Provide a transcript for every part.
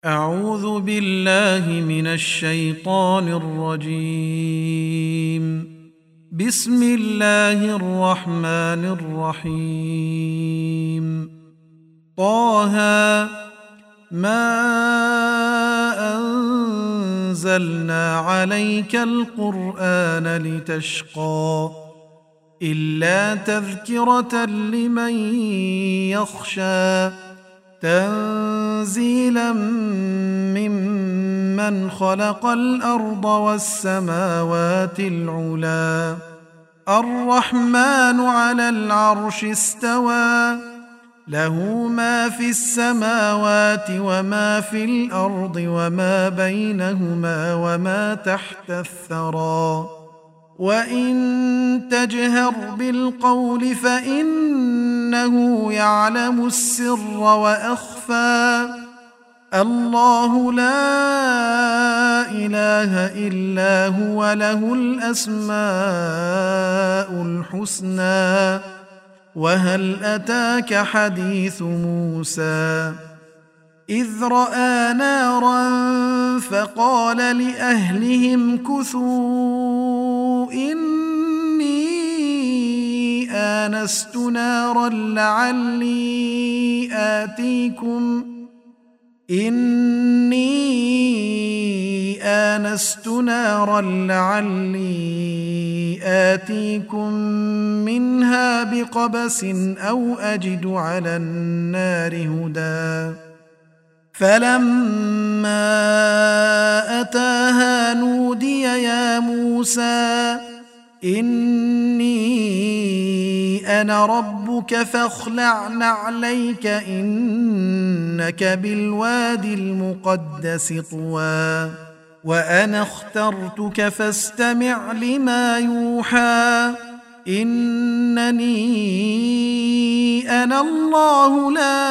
أعوذ بالله من الشيطان الرجيم. بسم الله الرحمن الرحيم. طه ما أنزلنا عليك القرآن لتشقى إلا تذكرة لمن يخشى تنزيلا ممن خلق الأرض والسماوات العلى الرحمن على العرش استوى له ما في السماوات وما في الأرض وما بينهما وما تحت الثرى وإن تجهر بالقول فإنه يعلم السر وأخفى الله لا إله إلا هو له الأسماء الحسنى وهل أتاك حديث موسى إذ رأى نارا فقال لأهلهم كثوا إني آنست نارا لعلي آتيكم منها بقبس أو أجد على النار هدى فلما أتاها نودي يا موسى إني أنا ربك فاخلع نعليك إنك بالوادي المقدس طوى وأنا اخترتك فاستمع لما يوحى إنني أنا الله لا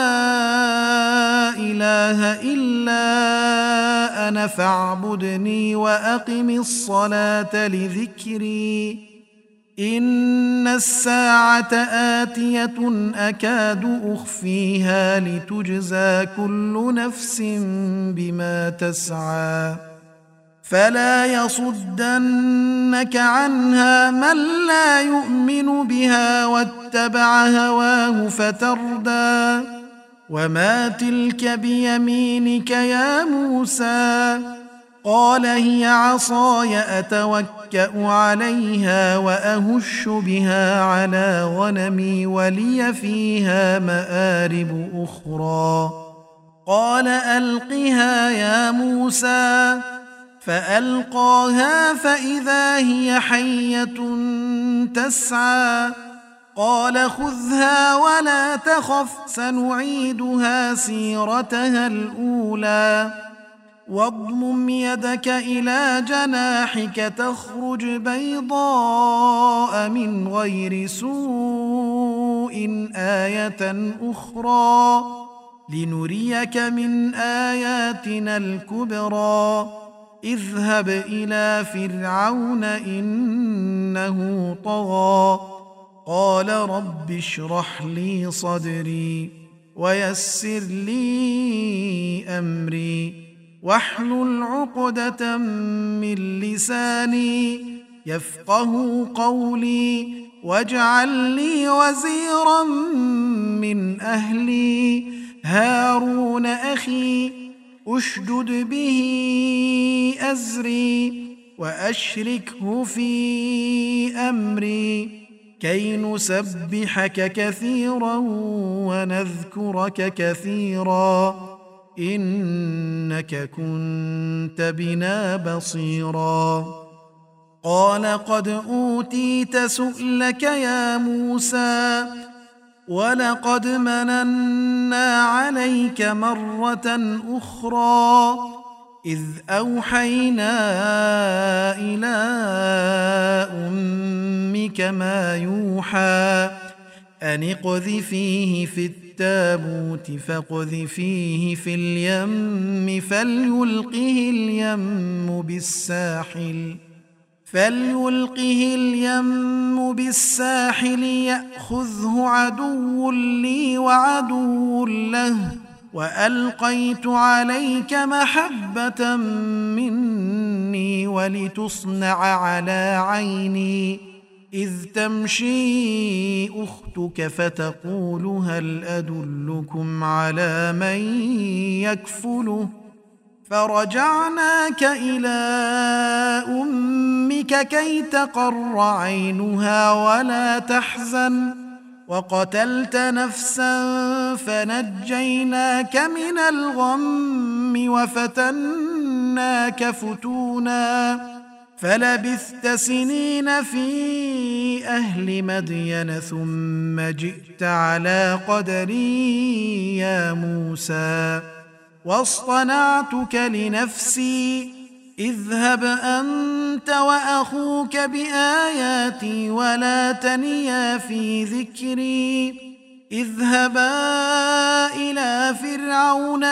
إله إلا أنا فاعبدني وأقم الصلاة لذكري إن الساعة آتية أكاد أخفيها لتجزى كل نفس بما تسعى فلا يصدنك عنها من لا يؤمن بها واتبع هواه فتردى وما تلك بيمينك يا موسى قال هي عصاي أتوكأ عليها وأهش بها على غنمي ولي فيها مآرب أخرى قال ألقها يا موسى فألقاها فإذا هي حية تسعى قال خذها ولا تخف سنعيدها سيرتها الأولى واضمم يدك إلى جناحك تخرج بيضاء من غير سوء آية أخرى لنريك من آياتنا الكبرى اذهب إلى فرعون إنه طغى قال رب اشرح لي صدري ويسر لي أمري واحلل عقدة من لساني يفقه قولي واجعل لي وزيرا من أهلي هارون أخي أشدد به أزري وأشركه في أمري كي نسبحك كثيرا ونذكرك كثيرا إنك كنت بنا بصيرا قال قد أوتيت سؤلك يا موسى ولقد مننا عليك مرة أخرى إذ أوحينا إلى أمك ما يوحى أن اقذفيه في التابوت فاقذفيه في اليم فليلقه اليم بالساحل يأخذه عدو لي وعدو له وألقيت عليك محبة مني ولتصنع على عيني إذ تمشي أختك فتقول هل أدلكم على من يكفله فرجعناك إلى أمك كي تقر عينها ولا تحزن وقتلت نفسا فنجيناك من الغم وفتناك فتونا فلبثت سنين في أهل مدين ثم جئت على قدري يا موسى واصطنعتك لنفسي اذهب أنت وأخوك بآياتي ولا تنيا في ذكري اذهبا إلى فرعون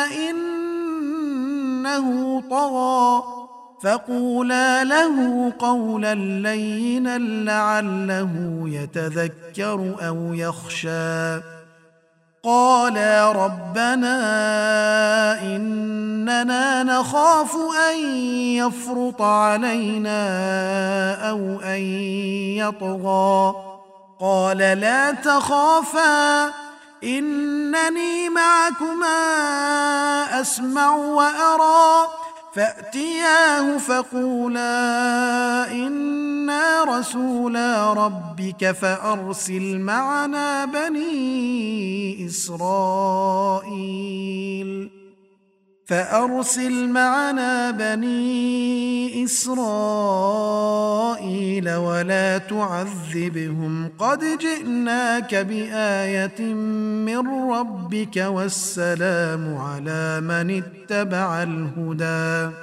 إنه طغى فقولا له قولا لينا لعله يتذكر أو يخشى قالا ربنا إننا نخاف أن يفرط علينا أو أن يطغى قال لا تخافا إنني معكما أسمع وأرى فأتياه فقولا إنا رسولا ربك فأرسل معنا بني إسرائيل ولا تعذبهم قد جئناك بآية من ربك والسلام على من اتبع الهدى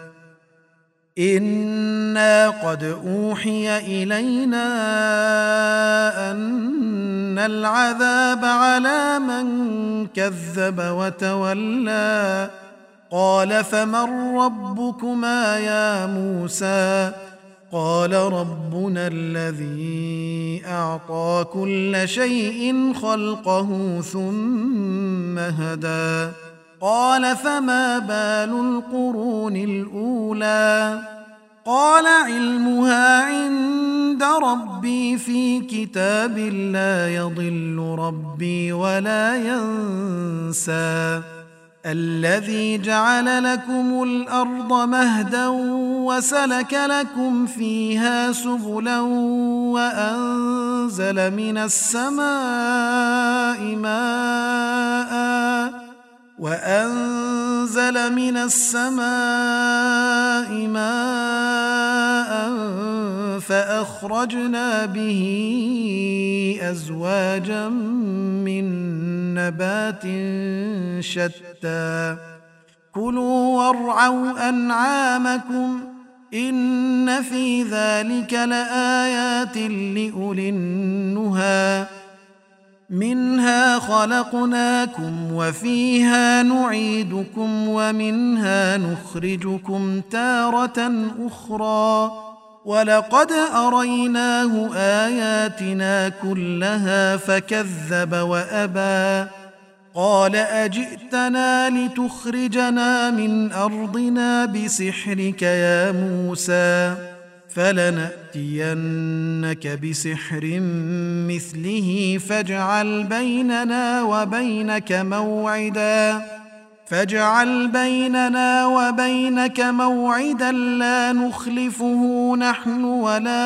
إنا قد أوحي إلينا أن العذاب على من كذب وتولى قال فمن ربكما يا موسى قال ربنا الذي أعطى كل شيء خلقه ثم هدى قال فما بال القرون الأولى قال علمها عند ربي في كتاب لا يضل ربي ولا ينسى الذي جعل لكم الأرض مهدا وسلك لكم فيها سبلا وأنزل من السماء ماء فأخرجنا به أزواجا من نبات شتى كلوا وارعوا أنعامكم إن في ذلك لآيات لأولي النهى منها خلقناكم وفيها نعيدكم ومنها نخرجكم تارة أخرى ولقد أريناه آياتنا كلها فكذب وأبى قال أجئتنا لتخرجنا من أرضنا بسحرك يا موسى فلنأتينك بسحر مثله فاجعل بيننا وبينك موعدا لا نخلفه نحن ولا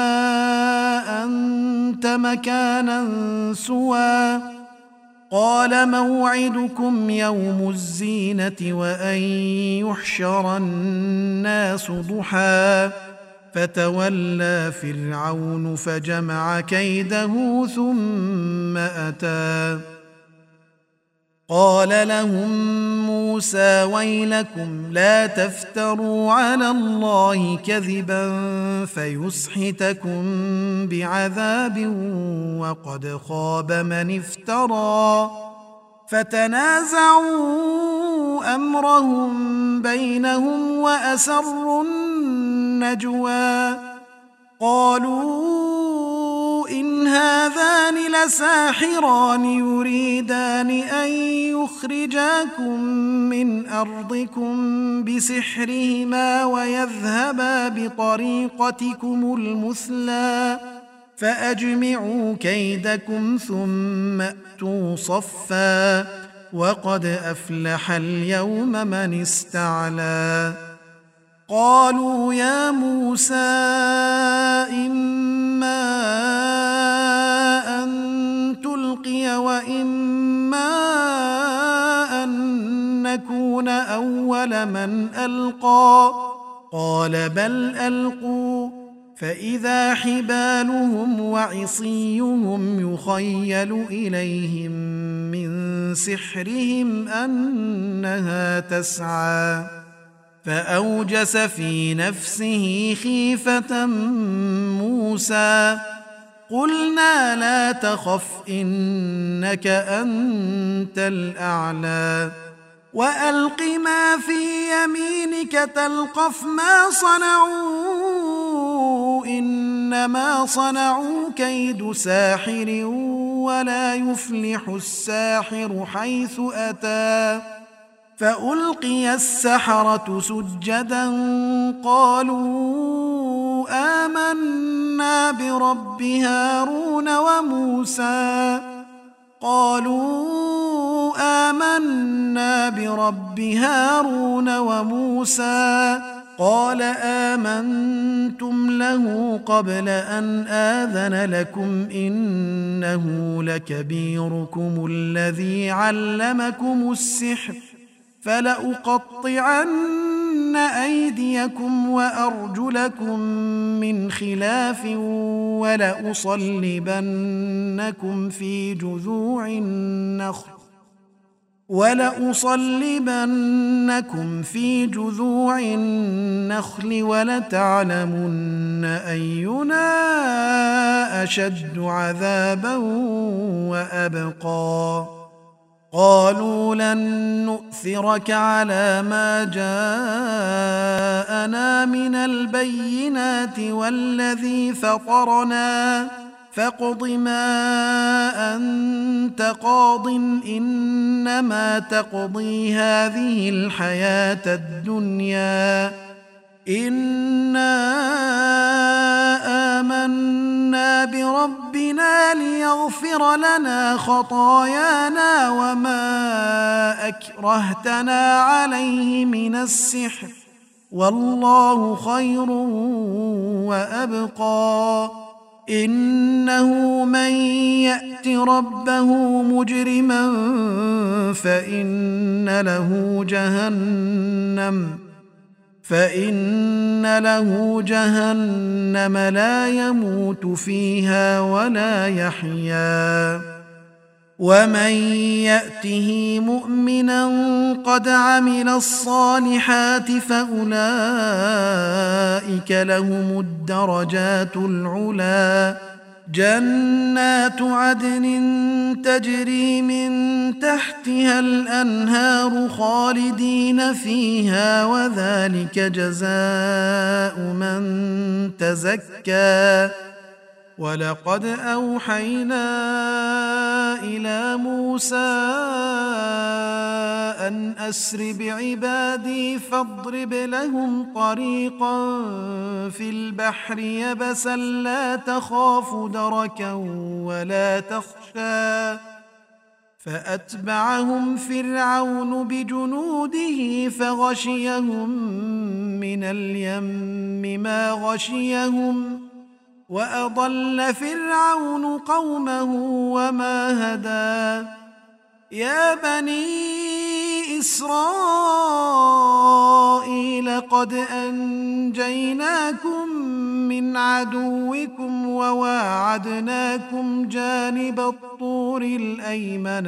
أنت مكانا سوى قال موعدكم يوم الزينة وأن يحشر الناس ضحى فتولى فرعون فجمع كيده ثم أتى قال لهم موسى ويلكم لا تفتروا على الله كذبا فيسحتكم بعذاب وقد خاب من افترى فتنازعوا أمرهم بينهم وأسروا النجوى قالوا إن هذان لساحران يريدان أن يخرجاكم من أرضكم بسحرهما ويذهبا بطريقتكم المثلى فأجمعوا كيدكم ثم أتوا صفا وقد أفلح اليوم من استعلى. قالوا يا موسى إما أن تلقي وإما أن نكون أول من ألقى قال بل ألقوا فإذا حبالهم وعصيهم يخيل إليهم من سحرهم أنها تسعى فأوجس في نفسه خيفة موسى قلنا لا تخف إنك أنت الأعلى وألق ما في يمينك تلقف ما صنعوا إنما صنعوا كيد ساحر ولا يفلح الساحر حيث أتى فألقي السحرة سجدا قالوا آمنا برب هارون وموسى قال آمنتم له قبل أن آذن لكم إنه لكبيركم الذي علمكم السحر فلأقطعن أيديكم وأرجلكم من خلاف ولأصلبنكم في جذوع النخل ولتعلمن أينا أشد عذابا وأبقى قالوا لن نؤثرك على ما جاءنا من البينات والذي فطرنا فاقض ما أنت قاض إنما تقضي هذه الحياة الدنيا إنا آمنا بربنا ليغفر لنا خطايانا وما أكرهتنا عليه من السحر والله خير وأبقى إنه من يأت ربه مجرما فإن له جهنم لا يموت فيها ولا يحيا ومن يأته مؤمنا قد عمل الصالحات فأولئك لهم الدرجات العلا جنات عدن تجري من تحتها الأنهار خالدين فيها وذلك جزاء من تزكى ولقد أوحينا إلى موسى أن أسر بعبادي فاضرب لهم طريقا في البحر يبسا لا تخاف دركا ولا تخشى فأتبعهم فرعون بجنوده فغشيهم من اليم ما غشيهم وأضل فرعون قومه وما هدى يا بني إسرائيل قد أنجيناكم من عدوكم وواعدناكم جانب الطور الأيمن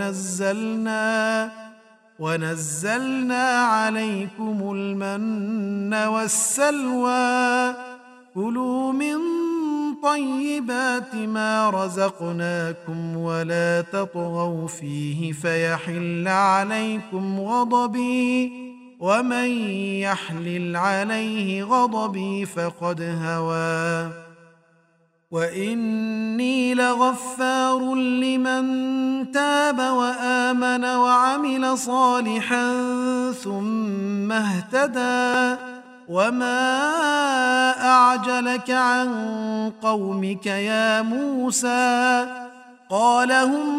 ونزلنا عليكم المن والسلوى كلوا من طيبات ما رزقناكم ولا تطغوا فيه فيحل عليكم غضبي ومن يحلل عليه غضبي فقد هوى وإني لغفار لمن تاب وآمن وعمل صالحا ثم اهتدى وما أعجلك عن قومك يا موسى قال هم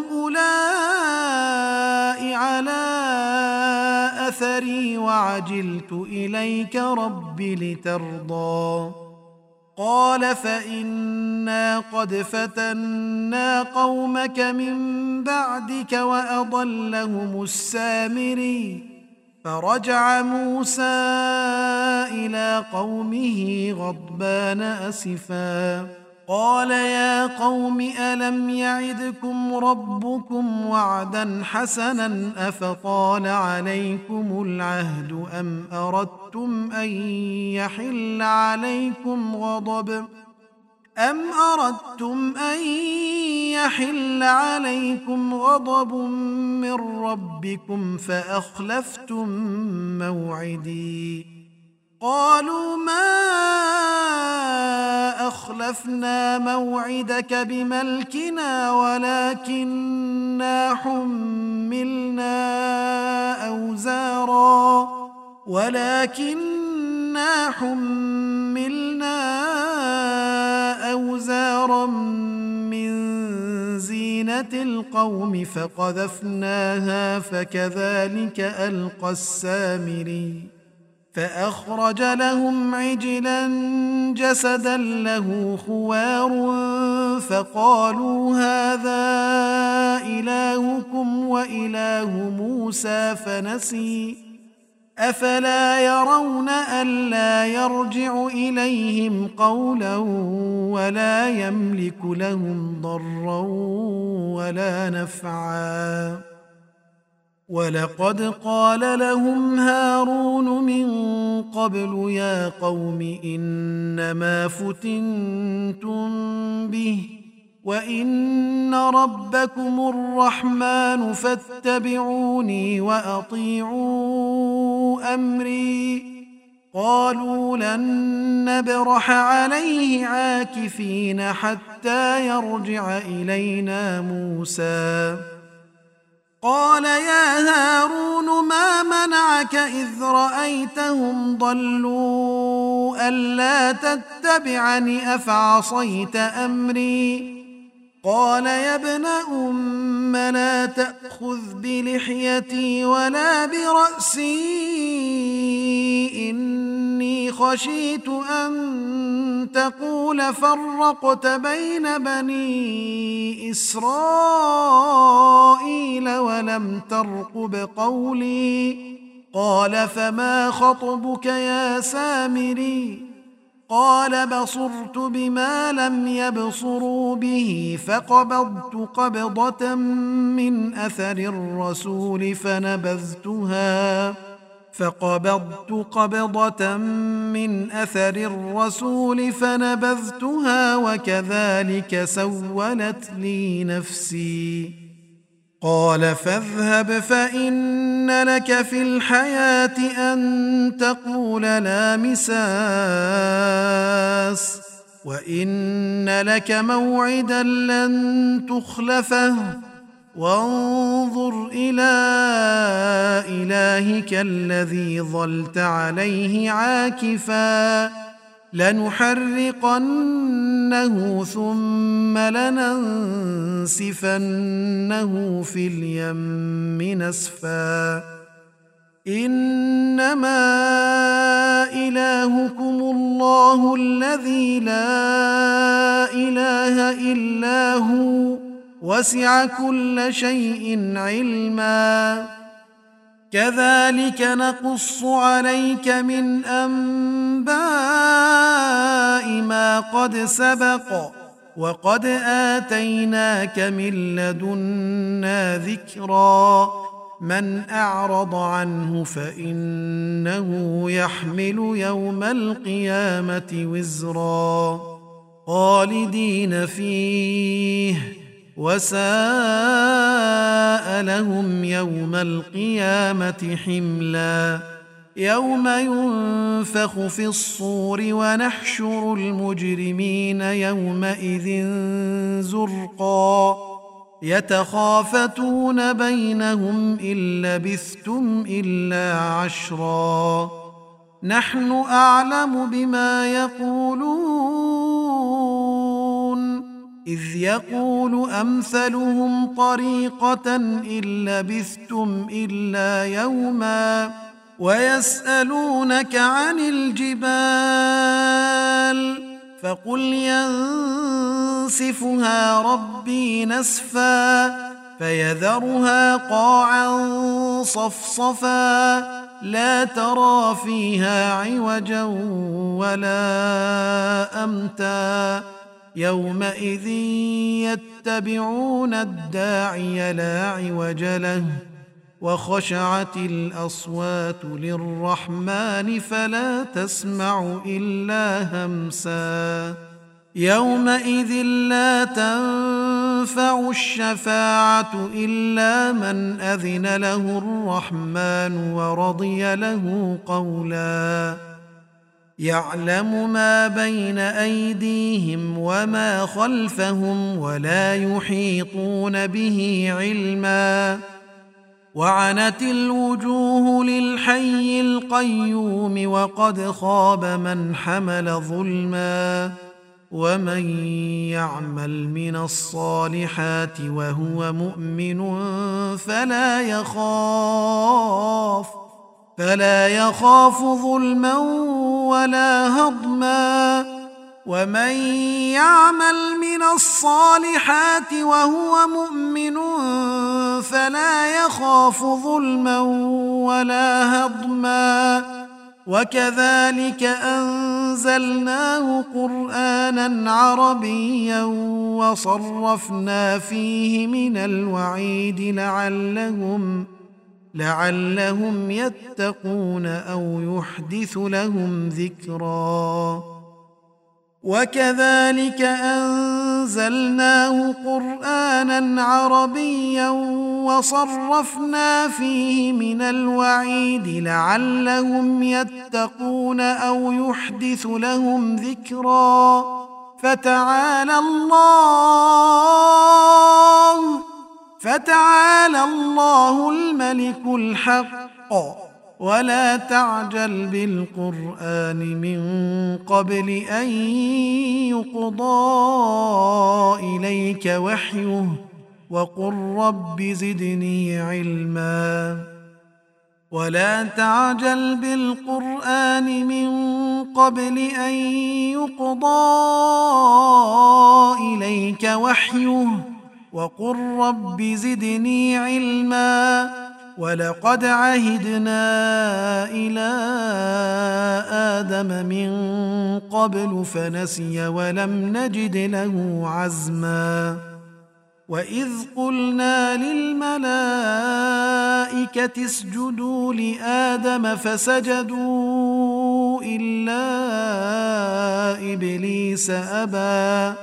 أولئك على أثري وعجلت إليك رب لترضى قال فإنا قد فتنا قومك من بعدك وأضلهم السامري فرجع موسى إلى قومه غضبان أسفا قال يا قوم ألم يعدكم ربكم وعدا حسنا أفطال عليكم العهد أم أردتم أن يحل عليكم غضب من ربكم فأخلفتم موعدي قالوا ما أخلفنا موعدك بملكنا ولكننا حملنا أوزارا من زينة القوم فقذفناها فكذلك ألقى السامري فأخرج لهم عجلا جسدا له خوار فقالوا هذا إلهكم وإله موسى فنسي أفلا يرون ألا يرجع إليهم قولا ولا يملك لهم ضرا ولا نفعا ولقد قال لهم هارون من قبل يا قوم إنما فتنتم به وإن ربكم الرحمن فاتبعوني وأطيعوا أمري قالوا لن نبرح عليه عاكفين حتى يرجع إلينا موسى قال يا هارون ما منعك إذ رأيتهم ضلوا ألا تتبعني أفعصيت أمري قال يا ابن أم لا تأخذ بلحيتي ولا برأسي إني خشيت أن تقول فرقت بين بني إسرائيل ولم ترقب قولي قال فما خطبك يا سامري قال بصرت بما لم يبصروا به فقبضت قبضة من أثر الرسول فنبذتها وكذلك سولت لي نفسي قال فاذهب فإن لك في الحياة أن تقول لا مساس وإن لك موعدا لن تخلفه وانظر إلى إلهك الذي ظلت عليه عاكفا لنحرقنه ثم لننسفنه في اليم نسفا إنما إلهكم الله الذي لا إله إلا هو وسع كل شيء علما كذلك نقص عليك من أنباء ما قد سبق وقد آتيناك من لدنا ذكرا من أعرض عنه فإنه يحمل يوم القيامة وزرا خالدين فيه وساء لهم يوم القيامة حملا يوم ينفخ في الصور ونحشر المجرمين يومئذ زرقا يتخافتون بينهم إن لبثتم إلا عشرا نحن أعلم بما يقولون إذ يقول أمثلهم طريقة إن لبثتم إلا يوما ويسألونك عن الجبال فقل ينسفها ربي نسفا فيذرها قاعا صفصفا لا ترى فيها عوجا ولا أمتا يومئذ يتبعون الداعي لا عوج له وخشعت الأصوات للرحمن فلا تسمع إلا همسا يومئذ لا تنفع الشفاعة إلا من أذن له الرحمن ورضي له قولا يعلم ما بين أيديهم وما خلفهم ولا يحيطون به علما وعنت الوجوه للحي القيوم وقد خاب من حمل ظلما ومن يعمل من الصالحات وهو مؤمن فلا يخاف ظلما ولا هضما ومن يعمل من الصالحات وهو مؤمن فلا يخاف ظلما ولا هضما وكذلك أنزلناه قرآنا عربيا وصرفنا فيه من الوعيد لعلهم يتقون أو يحدث لهم ذكرا وكذلك أنزلناه قرآنا عربيا وصرفنا فيه من الوعيد لعلهم يتقون أو يحدث لهم ذكرا فتعالى الله الملك الحق ولا تعجل بالقرآن من قبل أن يقضى إليك وحيه وقل رب زدني علما ولا تعجل بالقرآن من قبل أن يقضى إليك وحيه وقل رب زدني علما ولقد عهدنا إلى آدم من قبل فنسي ولم نجد له عزما وإذ قلنا للملائكة اسجدوا لآدم فسجدوا إلا إبليس أبى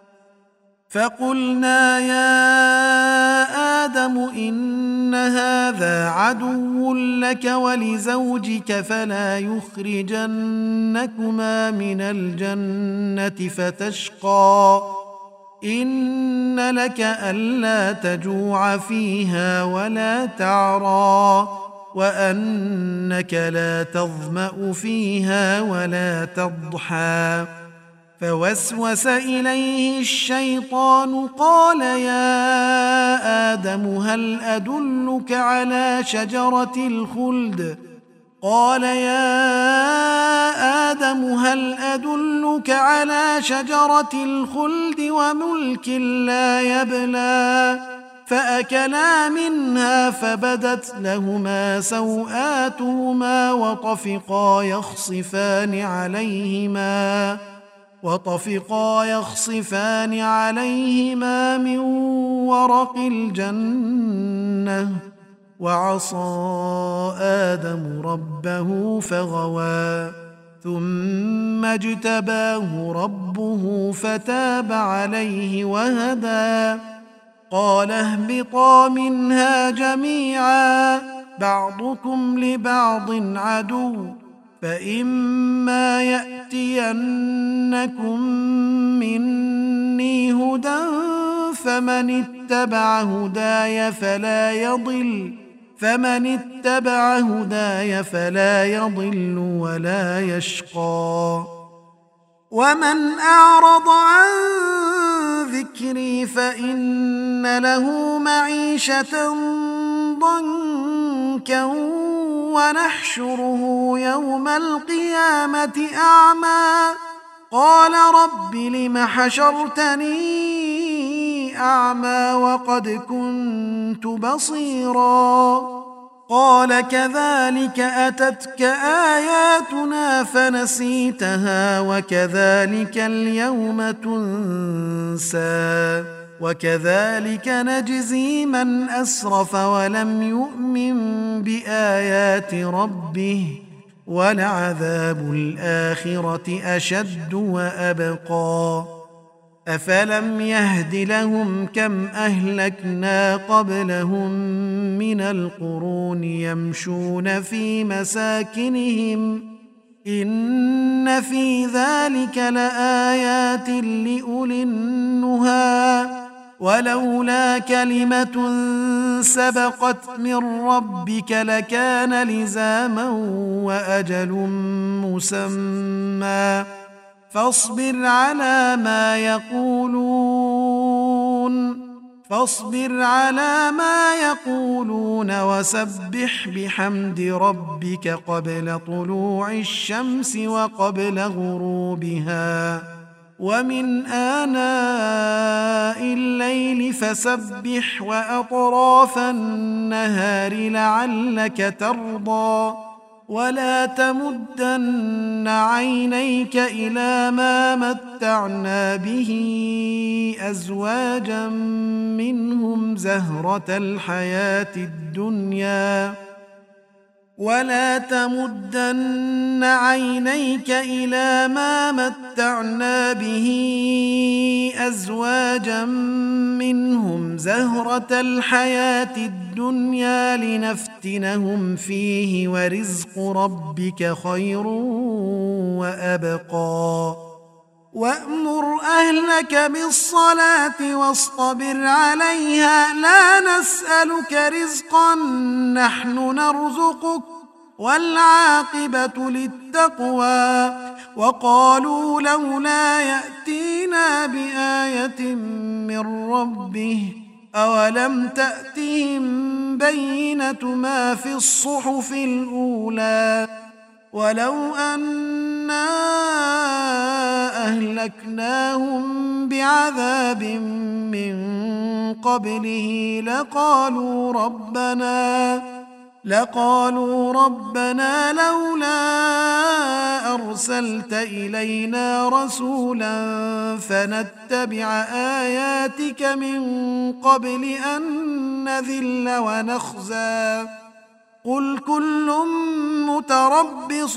فقلنا يا آدم إن هذا عدو لك ولزوجك فلا يخرجنكما من الجنة فتشقى إن لك ألا تجوع فيها ولا تعرى وأنك لا تظمأ فيها ولا تضحى فوسوس إليه الشيطان قال يا آدم هل أدلك على شجرة الخلد وملك لا يبلى فأكلا منها فبدت لهما سوآتهما وطفقا يخصفان عليهما من ورق الجنة وعصى آدم ربه فغوى ثم اجتباه ربه فتاب عليه وهدى قال اهبطا منها جميعا بعضكم لبعض عدو، فإما يأتينكم مني هدى فمن اتبع هداي فلا يضل ولا يشقى. ومن أعرض عن ذكري فإن له معيشة ضنكا ونحشره يوم القيامة أعمى، قال رب لم حشرتني أعمى وقد كنت بصيرا، قال كذلك أتتك آياتنا فنسيتها وكذلك اليوم تنسى، وكذلك نجزي من أسرف ولم يؤمن بآيات ربه، ولعذاب الآخرة أشد وأبقى. أفلم يهد لهم كم أهلكنا قبلهم من القرون يمشون في مساكنهم، إن في ذلك لآيات لأولي النهى، ولولا كلمة سبقت من ربك لكان لزاما وأجل مسمى، فاصبر على ما يقولون وسبح بحمد ربك قبل طلوع الشمس وقبل غروبها، ومن آناء الليل فسبح وأطراف النهار لعلك ترضى، ولا تمدن عينيك إلى ما متعنا به أزواجا منهم زهرة الحياة الدنيا لنفتنهم فيه ورزق ربك خير وأبقى. وأمر أهلك بالصلاة واصطبر عليها لا نسألك رزقا نحن نرزقك والعاقبة للتقوى. وقالوا لولا يأتينا بآية من ربه أولم تأتهم بينة ما في الصحف الأولى ولو أنا أهلكناهم بعذاب من قبله لقالوا ربنا لولا أرسلت إلينا رسولا فنتبع آياتك من قبل أن نذل ونخزى. قل كل متربص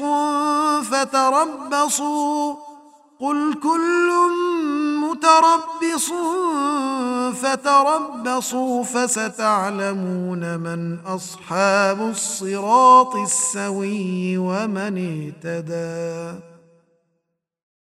فتربصوا فستعلمون من أصحاب الصراط السوي ومن اهتدى.